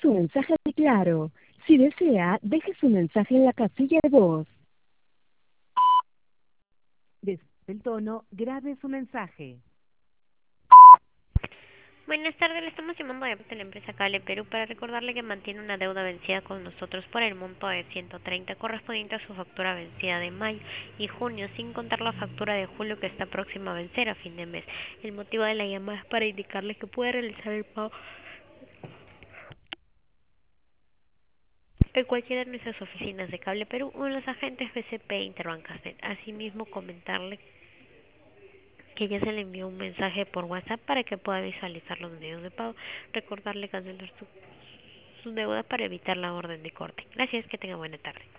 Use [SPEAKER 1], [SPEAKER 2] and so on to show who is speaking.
[SPEAKER 1] su mensaje de Claro. Si desea, deje su mensaje en la casilla de voz. Después del tono, grabe su mensaje.
[SPEAKER 2] Buenas tardes, le estamos llamando de la empresa Cable Perú para recordarle que mantiene una deuda vencida con nosotros por el monto de 130 correspondiente a su factura vencida de mayo y junio, sin contar la factura de julio que está próxima a vencer a fin de mes. El motivo de la llamada es para indicarle que puede realizar el pago en cualquiera de nuestras oficinas de Cable Perú o en los agentes BCP e Interbancasnet. Asimismo, comentarle que ya se le envió un mensaje por WhatsApp para que pueda visualizar los medios de pago. Recordarle cancelar sus deudas para evitar la orden de corte. Gracias, que tenga buena tarde.